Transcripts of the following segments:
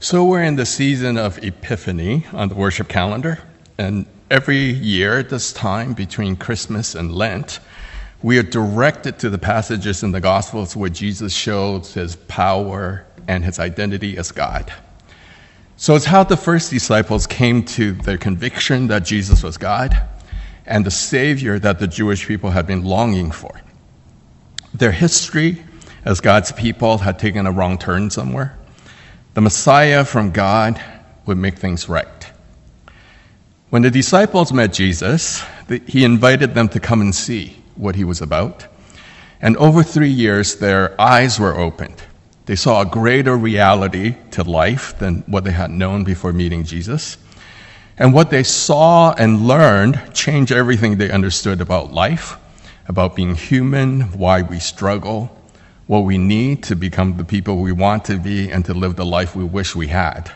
So we're in the season of Epiphany on the worship calendar, and every year at this time, between Christmas and Lent, we are directed to the passages in the Gospels where Jesus shows his power and his identity as God. So it's how the first disciples came to their conviction that Jesus was God and the Savior that the Jewish people had been longing for. Their history as God's people had taken a wrong turn somewhere. The Messiah from God would make things right. When the disciples met Jesus, he invited them to come and see what he was about. And over 3 years, their eyes were opened. They saw a greater reality to life than what they had known before meeting Jesus. And what they saw and learned changed everything they understood about life, about being human, why we struggle, what we need to become the people we want to be and to live the life we wish we had.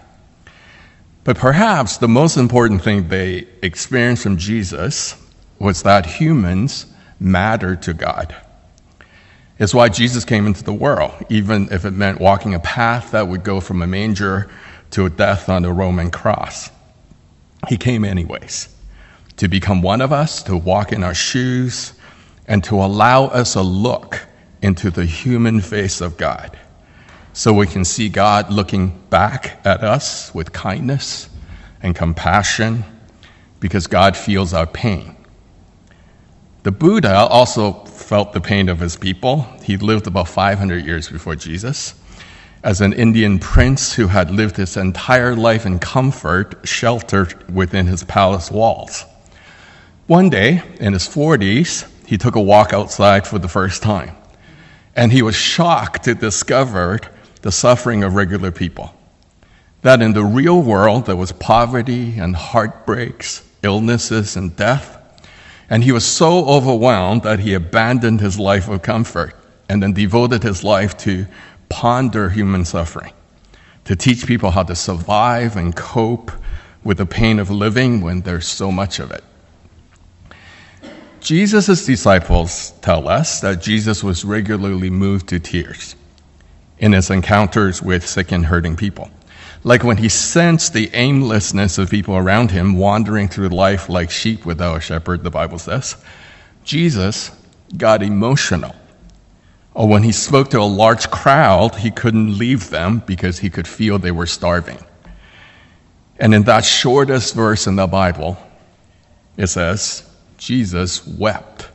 But perhaps the most important thing they experienced from Jesus was that humans matter to God. It's why Jesus came into the world, even if it meant walking a path that would go from a manger to a death on a Roman cross. He came anyways, to become one of us, to walk in our shoes, and to allow us a look into the human face of God, so we can see God looking back at us with kindness and compassion, because God feels our pain. The Buddha also felt the pain of his people. He lived about 500 years before Jesus as an Indian prince who had lived his entire life in comfort, sheltered within his palace walls. One day, in his 40s, he took a walk outside for the first time. And he was shocked to discover the suffering of regular people. That in the real world, there was poverty and heartbreaks, illnesses and death. And he was so overwhelmed that he abandoned his life of comfort and then devoted his life to ponder human suffering, to teach people how to survive and cope with the pain of living when there's so much of it. Jesus' disciples tell us that Jesus was regularly moved to tears in his encounters with sick and hurting people. Like when he sensed the aimlessness of people around him wandering through life like sheep without a shepherd, the Bible says, Jesus got emotional. Or when he spoke to a large crowd, he couldn't leave them because he could feel they were starving. And in that shortest verse in the Bible, it says, Jesus wept.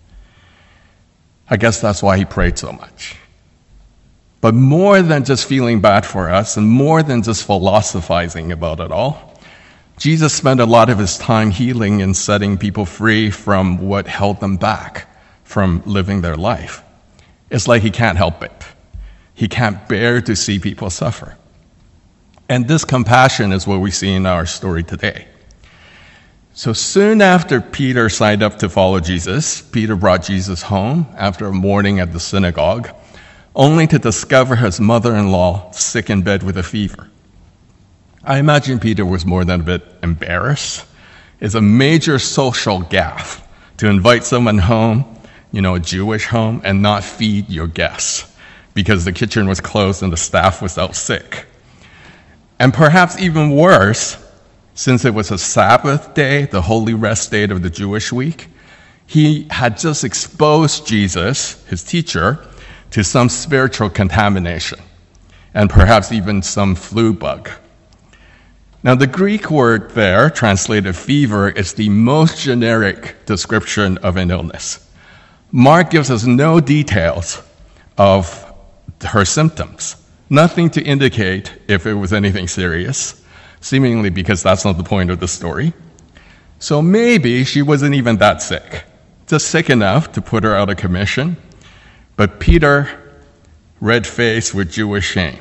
I guess that's why he prayed so much. But more than just feeling bad for us and more than just philosophizing about it all, Jesus spent a lot of his time healing and setting people free from what held them back from living their life. It's like he can't help it. He can't bear to see people suffer. And this compassion is what we see in our story today. So soon after Peter signed up to follow Jesus, Peter brought Jesus home after a morning at the synagogue, only to discover his mother-in-law sick in bed with a fever. I imagine Peter was more than a bit embarrassed. It's a major social gaffe to invite someone home, a Jewish home, and not feed your guests because the kitchen was closed and the staff was out sick. And perhaps even worse, since it was a Sabbath day, the holy rest day of the Jewish week, he had just exposed Jesus, his teacher, to some spiritual contamination, and perhaps even some flu bug. Now, the Greek word there, translated fever, is the most generic description of an illness. Mark gives us no details of her symptoms, nothing to indicate if it was anything serious, seemingly because that's not the point of the story. So maybe she wasn't even that sick, just sick enough to put her out of commission. But Peter, red-faced with Jewish shame.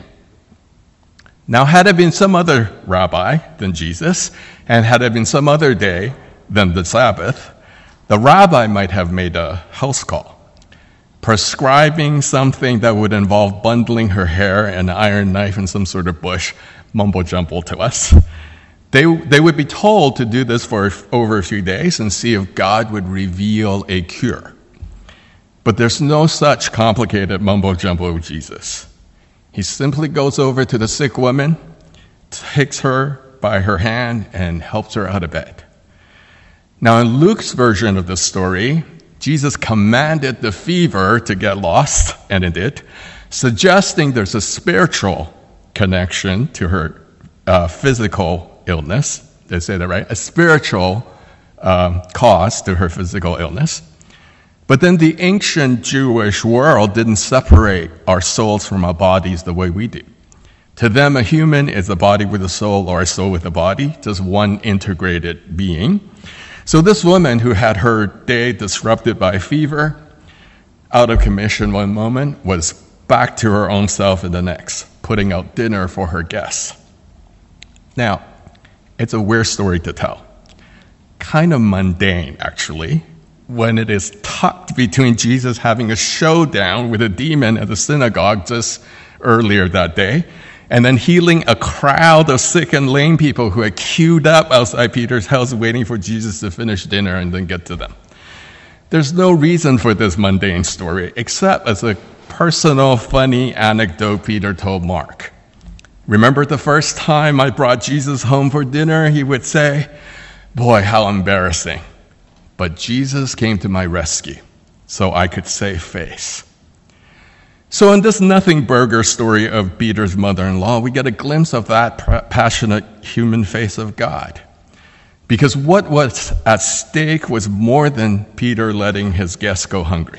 Now, had it been some other rabbi than Jesus, and had it been some other day than the Sabbath, the rabbi might have made a house call, prescribing something that would involve bundling her hair and an iron knife in some sort of bush, mumbo-jumbo to us. They would be told to do this for over a few days and see if God would reveal a cure. But there's no such complicated mumbo-jumbo with Jesus. He simply goes over to the sick woman, takes her by her hand and helps her out of bed. Now, in Luke's version of the story, Jesus commanded the fever to get lost, and it did, suggesting there's a spiritual connection to her physical illness. Did I say that right? A spiritual cause to her physical illness. But then the ancient Jewish world didn't separate our souls from our bodies the way we do. To them, a human is a body with a soul or a soul with a body, just one integrated being. So this woman who had her day disrupted by fever, out of commission one moment, was back to her own self in the next, putting out dinner for her guests. Now, it's a weird story to tell. Kind of mundane, actually, when it is tucked between Jesus having a showdown with a demon at the synagogue just earlier that day, and then healing a crowd of sick and lame people who had queued up outside Peter's house waiting for Jesus to finish dinner and then get to them. There's no reason for this mundane story, except as a personal, funny anecdote Peter told Mark. Remember the first time I brought Jesus home for dinner? He would say, "Boy, how embarrassing. But Jesus came to my rescue, so I could save face." So in this nothing burger story of Peter's mother-in-law, we get a glimpse of that passionate human face of God. Because what was at stake was more than Peter letting his guests go hungry.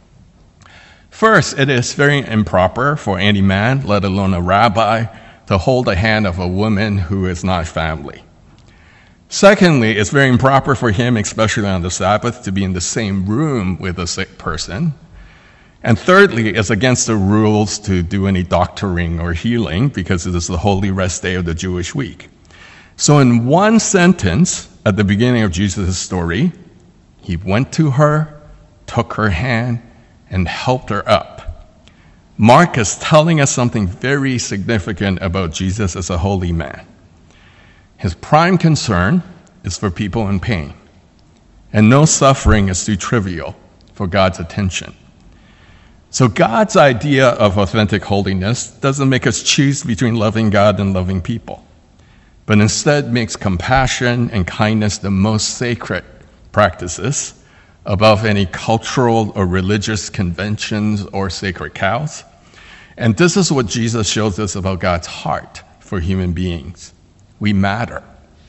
First, it is very improper for any man, let alone a rabbi, to hold the hand of a woman who is not family. Secondly, it's very improper for him, especially on the Sabbath, to be in the same room with a sick person. And thirdly, it's against the rules to do any doctoring or healing because it is the holy rest day of the Jewish week. So in one sentence at the beginning of Jesus' story, he went to her, took her hand, and helped her up. Mark is telling us something very significant about Jesus as a holy man. His prime concern is for people in pain, and no suffering is too trivial for God's attention. So God's idea of authentic holiness doesn't make us choose between loving God and loving people, but instead makes compassion and kindness the most sacred practices above any cultural or religious conventions or sacred cows. And this is what Jesus shows us about God's heart for human beings. We matter.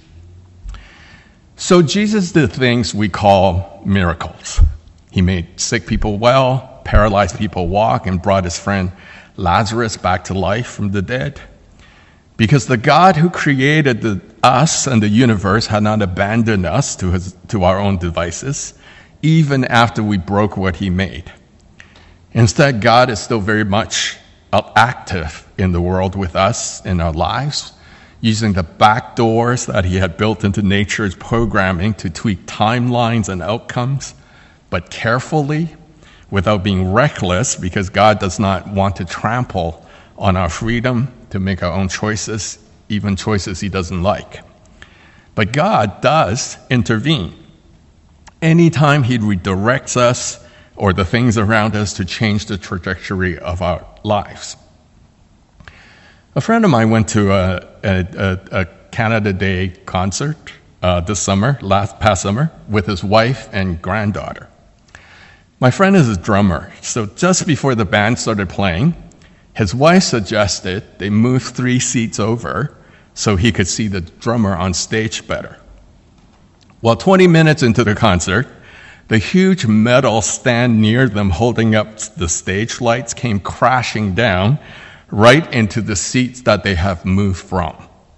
So Jesus did things we call miracles. He made sick people well, paralyzed people walk, and brought his friend Lazarus back to life from the dead. Because the God who created us and the universe had not abandoned us to our own devices, even after we broke what he made. Instead, God is still very much active in the world with us in our lives, using the back doors that he had built into nature's programming to tweak timelines and outcomes, but carefully, without being reckless, because God does not want to trample on our freedom to make our own choices, even choices he doesn't like. But God does intervene. Anytime he redirects us or the things around us to change the trajectory of our lives. A friend of mine went to a Canada Day concert past summer, with his wife and granddaughter. My friend is a drummer, so just before the band started playing, his wife suggested they move 3 seats over so he could see the drummer on stage better. Well, 20 minutes into the concert, the huge metal stand near them holding up the stage lights came crashing down right into the seats that they have moved from.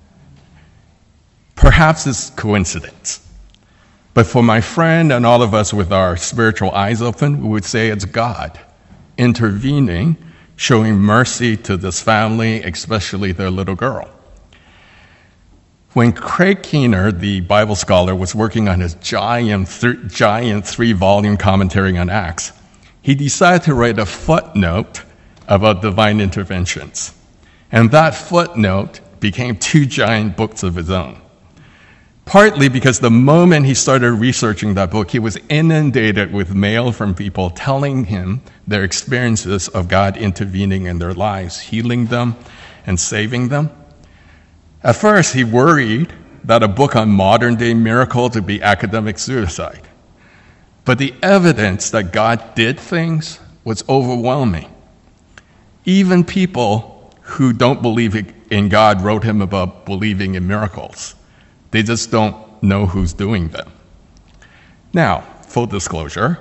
Perhaps it's coincidence. But for my friend and all of us with our spiritual eyes open, we would say it's God intervening, showing mercy to this family, especially their little girl. When Craig Keener, the Bible scholar, was working on his giant 3-volume commentary on Acts, he decided to write a footnote about divine interventions. And that footnote became 2 giant books of his own. Partly because the moment he started researching that book, he was inundated with mail from people telling him their experiences of God intervening in their lives, healing them and saving them. At first, he worried that a book on modern-day miracles would be academic suicide. But the evidence that God did things was overwhelming. Even people who don't believe in God wrote him about believing in miracles. They just don't know who's doing them. Now, full disclosure,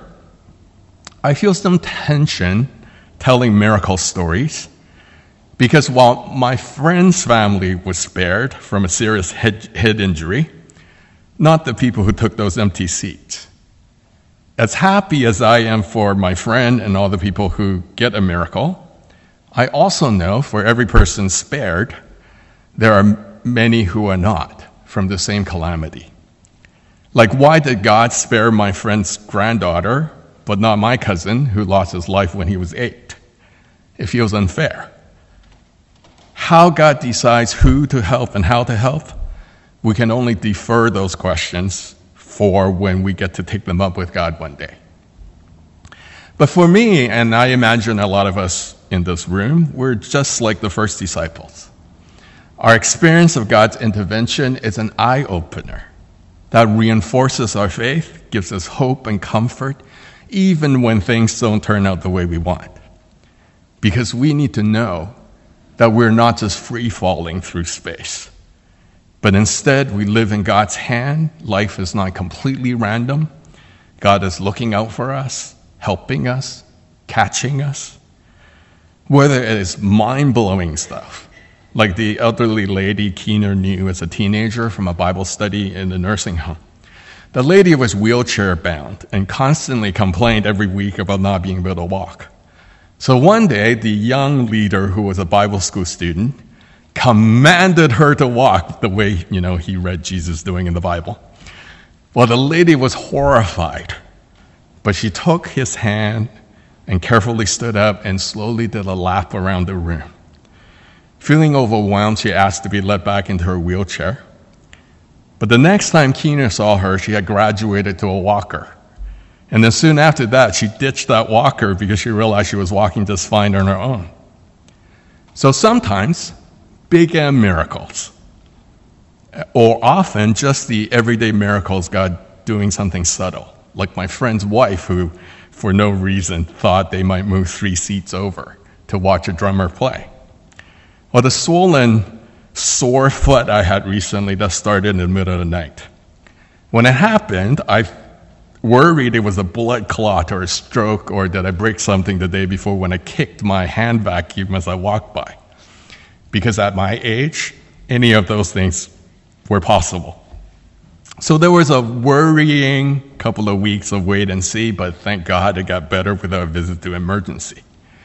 I feel some tension telling miracle stories because while my friend's family was spared from a serious head injury, not the people who took those empty seats. As happy as I am for my friend and all the people who get a miracle, I also know for every person spared, there are many who are not from the same calamity. Like, why did God spare my friend's granddaughter, but not my cousin who lost his life when he was 8? It feels unfair. How God decides who to help and how to help, we can only defer those questions for when we get to take them up with God one day. But for me, and I imagine a lot of us in this room, we're just like the first disciples. Our experience of God's intervention is an eye-opener that reinforces our faith, gives us hope and comfort, even when things don't turn out the way we want. Because we need to know that we're not just free-falling through space, but instead we live in God's hand. Life is not completely random. God is looking out for us, helping us, catching us. Whether it is mind-blowing stuff, like the elderly lady Keener knew as a teenager from a Bible study in the nursing home. The lady was wheelchair-bound and constantly complained every week about not being able to walk. So one day, the young leader, who was a Bible school student, commanded her to walk the way, he read Jesus doing in the Bible. Well, the lady was horrified, but she took his hand and carefully stood up and slowly did a lap around the room. Feeling overwhelmed, she asked to be let back into her wheelchair. But the next time Keener saw her, she had graduated to a walker. And then soon after that, she ditched that walker because she realized she was walking just fine on her own. So sometimes, big M miracles, or often just the everyday miracles, God doing something subtle, like my friend's wife who, for no reason, thought they might move 3 seats over to watch a drummer play. Or the swollen, sore foot I had recently that started in the middle of the night. When it happened, I worried it was a blood clot or a stroke, or did I break something the day before when I kicked my hand vacuum as I walked by. Because at my age, any of those things were possible. So there was a worrying couple of weeks of wait and see, but thank God it got better with our visit to emergency.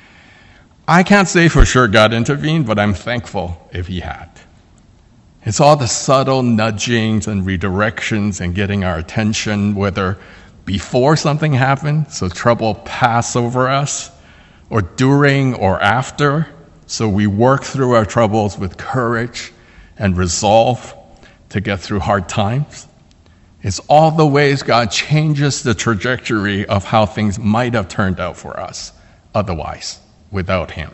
I can't say for sure God intervened, but I'm thankful if he had. It's all the subtle nudgings and redirections and getting our attention, whether before something happened, so trouble passed over us, or during or after, so we work through our troubles with courage and resolve to get through hard times. It's all the ways God changes the trajectory of how things might have turned out for us otherwise, without him.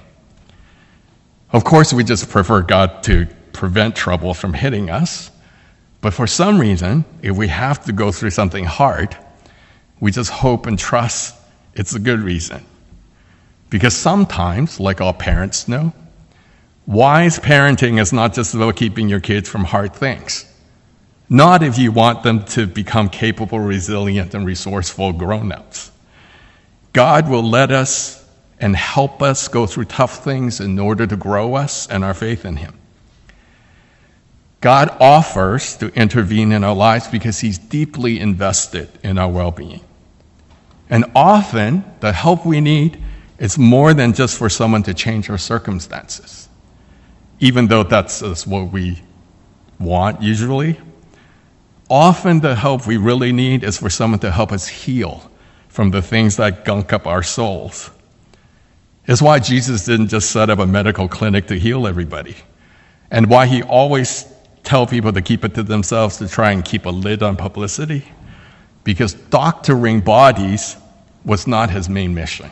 Of course, we just prefer God to prevent trouble from hitting us, but for some reason, if we have to go through something hard, we just hope and trust it's a good reason. Because sometimes, like all parents know, wise parenting is not just about keeping your kids from hard things. Not if you want them to become capable, resilient, and resourceful grown-ups. God will let us and help us go through tough things in order to grow us and our faith in him. God offers to intervene in our lives because he's deeply invested in our well-being. And often, the help we need is more than just for someone to change our circumstances, even though that's what we want usually. Often, the help we really need is for someone to help us heal from the things that gunk up our souls. It's why Jesus didn't just set up a medical clinic to heal everybody, and why he always tell people to keep it to themselves to try and keep a lid on publicity, because doctoring bodies was not his main mission.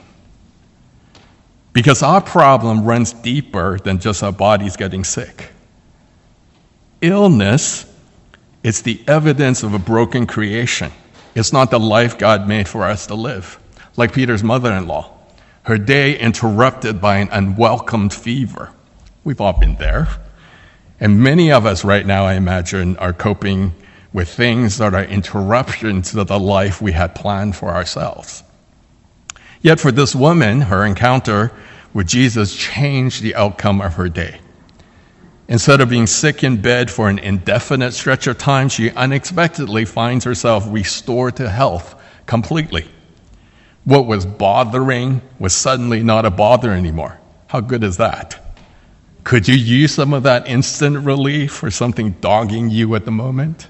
Because our problem runs deeper than just our bodies getting sick. illness is the evidence of a broken creation. It's not the life God made for us to live. Like Peter's mother-in-law, her day interrupted by an unwelcomed fever. We've all been there. And many of us right now, I imagine, are coping with things that are interruptions to the life we had planned for ourselves. Yet for this woman, her encounter with Jesus changed the outcome of her day. Instead of being sick in bed for an indefinite stretch of time, she unexpectedly finds herself restored to health completely. What was bothering was suddenly not a bother anymore. How good is that? Could you use some of that instant relief for something dogging you at the moment?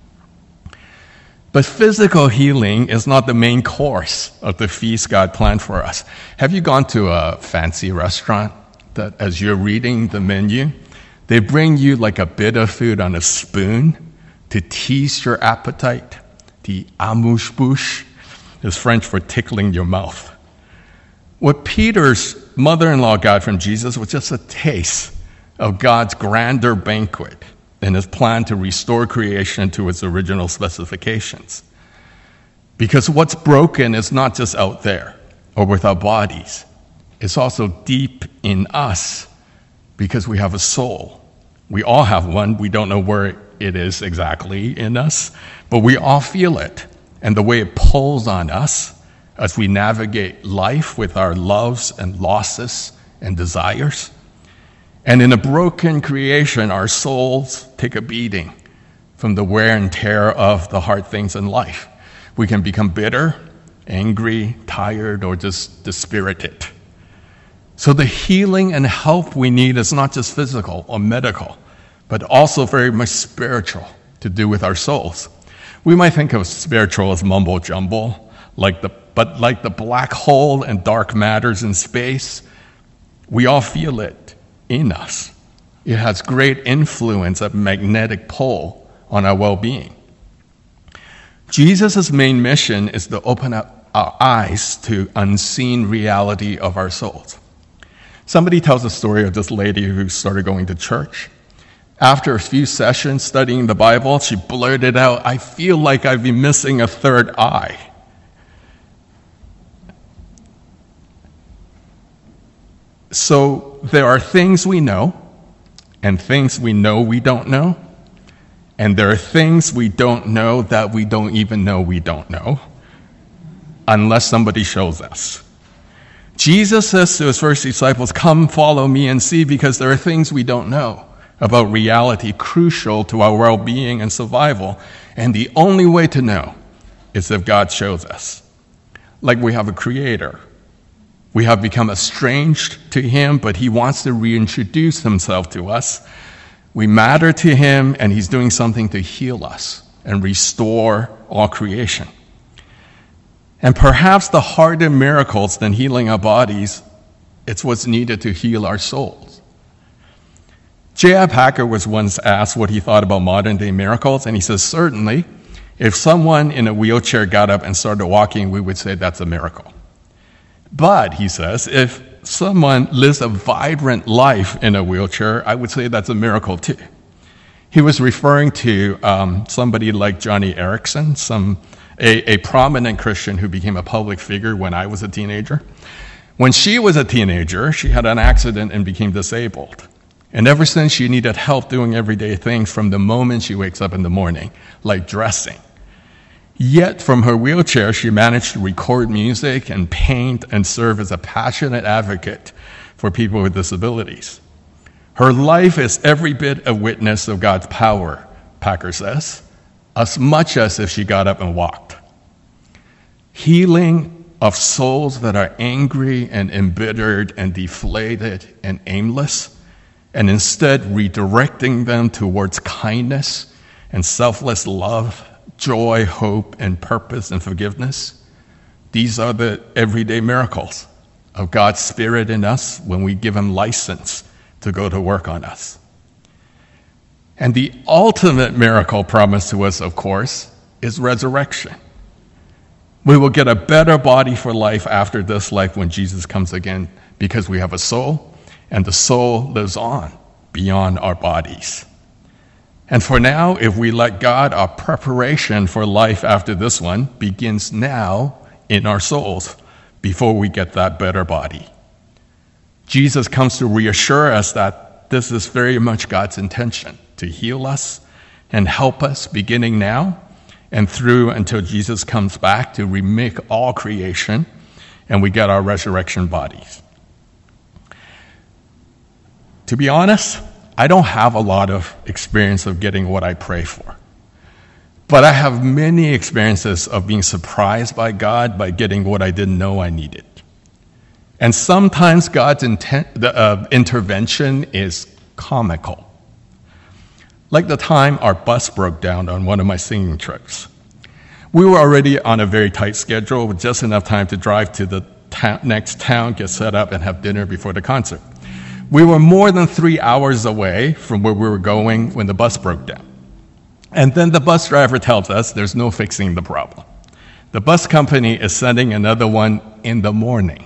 But physical healing is not the main course of the feast God planned for us. Have you gone to a fancy restaurant that as you're reading the menu, they bring you like a bit of food on a spoon to tease your appetite? The amuse-bouche is French for tickling your mouth. What Peter's mother-in-law got from Jesus was just a taste of God's grander banquet and his plan to restore creation to its original specifications. Because what's broken is not just out there or with our bodies. It's also deep in us because we have a soul. We all have one. We don't know where it is exactly in us, but we all feel it. And the way it pulls on us as we navigate life with our loves and losses and desires. And in a broken creation, our souls take a beating from the wear and tear of the hard things in life. We can become bitter, angry, tired, or just dispirited. So the healing and help we need is not just physical or medical, but also very much spiritual to do with our souls. We might think of spiritual as mumbo jumbo, but like the black hole and dark matters in space, we all feel it in us. It has great influence, a magnetic pull on our well-being. Jesus' main mission is to open up our eyes to unseen reality of our souls. Somebody tells a story of this lady who started going to church. After a few sessions studying the Bible, she blurted out, "I feel like I've been missing a third eye." So there are things we know, and things we know we don't know, and there are things we don't know that we don't even know we don't know, unless somebody shows us. Jesus says to his first disciples, "Come follow me and see," because there are things we don't know about reality crucial to our well-being and survival. And the only way to know is if God shows us. Like we have a creator. We have become estranged to him, but he wants to reintroduce himself to us. We matter to him, and he's doing something to heal us and restore all creation. And perhaps the harder miracles than healing our bodies, it's what's needed to heal our souls. J.I. Packer was once asked what he thought about modern-day miracles, and he says, certainly, if someone in a wheelchair got up and started walking, we would say that's a miracle. But, he says, if someone lives a vibrant life in a wheelchair, I would say that's a miracle too. He was referring to somebody like Johnny Erickson, a prominent Christian who became a public figure when I was a teenager. When she was a teenager, she had an accident and became disabled. And ever since, she needed help doing everyday things from the moment she wakes up in the morning, like dressing. Yet, from her wheelchair, she managed to record music and paint and serve as a passionate advocate for people with disabilities. Her life is every bit a witness of God's power, Packer says, as much as if she got up and walked. Healing of souls that are angry and embittered and deflated and aimless, and instead redirecting them towards kindness and selfless love, joy, hope, and purpose and forgiveness. These are the everyday miracles of God's Spirit in us when we give him license to go to work on us. And the ultimate miracle promised to us, of course, is resurrection. We will get a better body for life after this life when Jesus comes again, because we have a soul, and the soul lives on beyond our bodies. And for now, if we let God, our preparation for life after this one begins now in our souls before we get that better body. Jesus comes to reassure us that this is very much God's intention, to heal us and help us beginning now and through until Jesus comes back to remake all creation and we get our resurrection bodies. To be honest, I don't have a lot of experience of getting what I pray for. But I have many experiences of being surprised by God by getting what I didn't know I needed. And sometimes God's intervention is comical. Like the time our bus broke down on one of my singing trips. We were already on a very tight schedule with just enough time to drive to the next town, get set up, and have dinner before the concert. We were more than 3 hours away from where we were going when the bus broke down. And then the bus driver tells us there's no fixing the problem. The bus company is sending another one in the morning.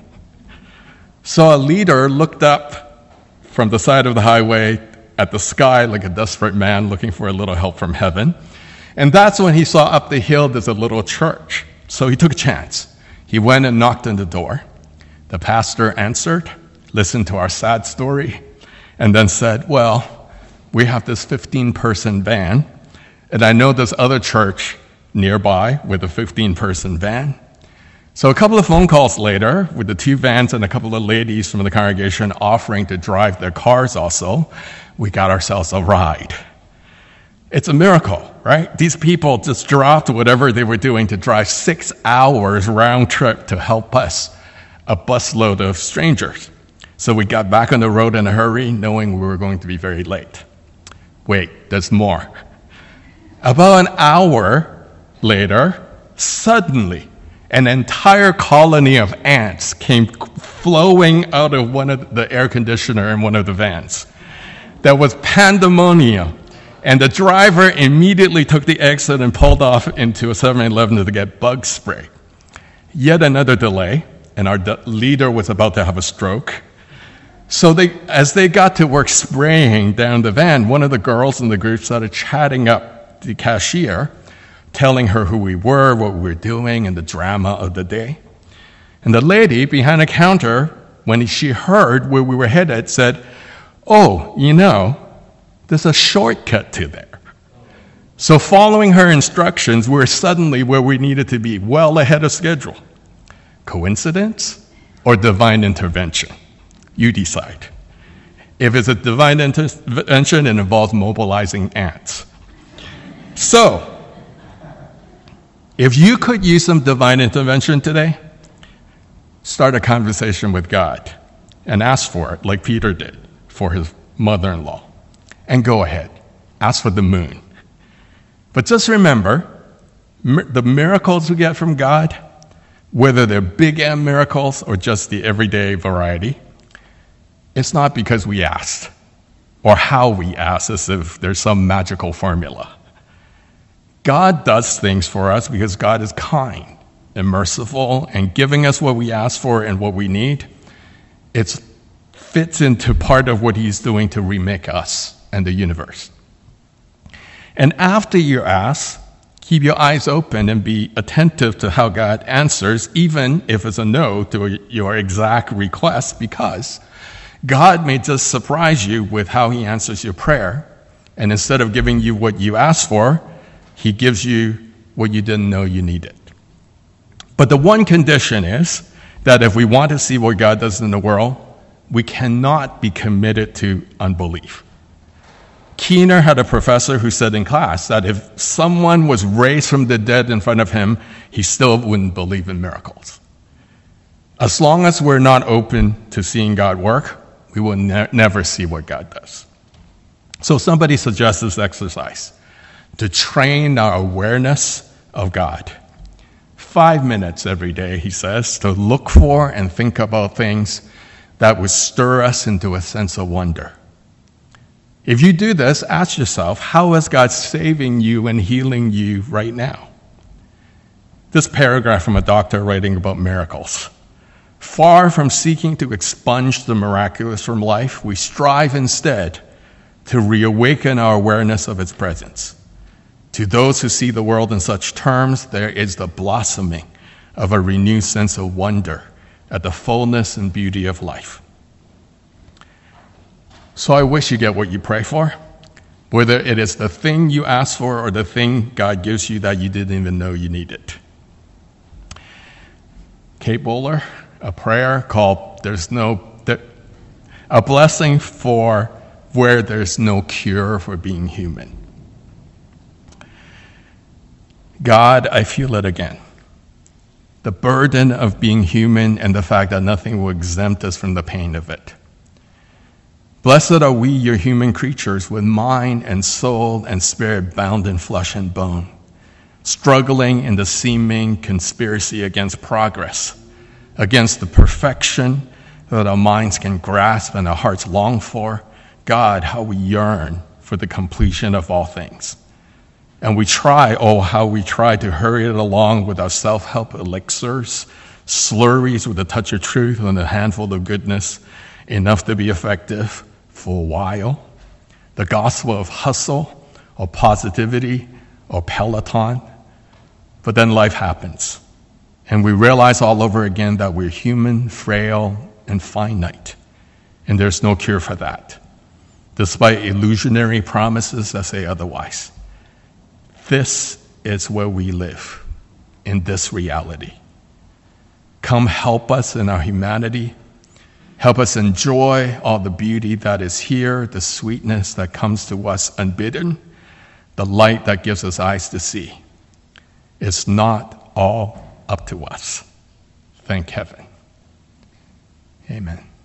So a leader looked up from the side of the highway at the sky like a desperate man looking for a little help from heaven. And that's when he saw up the hill there's a little church. So he took a chance. He went and knocked on the door. The pastor answered, listened to our sad story, and then said, well, we have this 15-person van, and I know this other church nearby with a 15-person van. So a couple of phone calls later, with the 2 vans and a couple of ladies from the congregation offering to drive their cars also, we got ourselves a ride. It's a miracle, right? These people just dropped whatever they were doing to drive 6 hours round trip to help us, a busload of strangers. So we got back on the road in a hurry, knowing we were going to be very late. Wait, there's more. About an hour later, suddenly, an entire colony of ants came flowing out of one of the air conditioner in one of the vans. There was pandemonium, and the driver immediately took the exit and pulled off into a 7-Eleven to get bug spray. Yet another delay, and our leader was about to have a stroke. So as they got to work spraying down the van, one of the girls in the group started chatting up the cashier, telling her who we were, what we were doing, and the drama of the day. And the lady behind the counter, when she heard where we were headed, said, oh, you know, there's a shortcut to there. So following her instructions, we were suddenly where we needed to be, well ahead of schedule. Coincidence or divine intervention? You decide. If it's a divine intervention, it involves mobilizing ants. So, if you could use some divine intervention today, start a conversation with God and ask for it, like Peter did for his mother-in-law. And go ahead, ask for the moon. But just remember, the miracles we get from God, whether they're big M miracles or just the everyday variety, it's not because we asked or how we asked, as if there's some magical formula. God does things for us because God is kind and merciful and giving us what we ask for and what we need. It fits into part of what he's doing to remake us and the universe. And after you ask, keep your eyes open and be attentive to how God answers, even if it's a no to your exact request, because God may just surprise you with how he answers your prayer. And instead of giving you what you asked for, he gives you what you didn't know you needed. But the one condition is that if we want to see what God does in the world, we cannot be committed to unbelief. Keener had a professor who said in class that if someone was raised from the dead in front of him, he still wouldn't believe in miracles. As long as we're not open to seeing God work, we will never see what God does. So somebody suggests this exercise to train our awareness of God. 5 minutes every day, he says, to look for and think about things that would stir us into a sense of wonder. If you do this, ask yourself, how is God saving you and healing you right now? This paragraph from a doctor writing about miracles. Far from seeking to expunge the miraculous from life, we strive instead to reawaken our awareness of its presence. To those who see the world in such terms, there is the blossoming of a renewed sense of wonder at the fullness and beauty of life. So I wish you get what you pray for, whether it is the thing you ask for or the thing God gives you that you didn't even know you needed. Kate Bowler, a prayer called a blessing for where there's no cure for being human. God, I feel it again. The burden of being human and the fact that nothing will exempt us from the pain of it. Blessed are we, your human creatures, with mind and soul and spirit bound in flesh and bone, struggling in the seeming conspiracy against progress, against the perfection that our minds can grasp and our hearts long for. God, how we yearn for the completion of all things. And we try to hurry it along with our self-help elixirs, slurries with a touch of truth and a handful of goodness, enough to be effective for a while. The gospel of hustle or positivity or Peloton. But then life happens. And we realize all over again that we're human, frail, and finite. And there's no cure for that, despite illusionary promises that say otherwise. This is where we live, in this reality. Come help us in our humanity. Help us enjoy all the beauty that is here, the sweetness that comes to us unbidden, the light that gives us eyes to see. It's not all up to us. Thank heaven. Amen.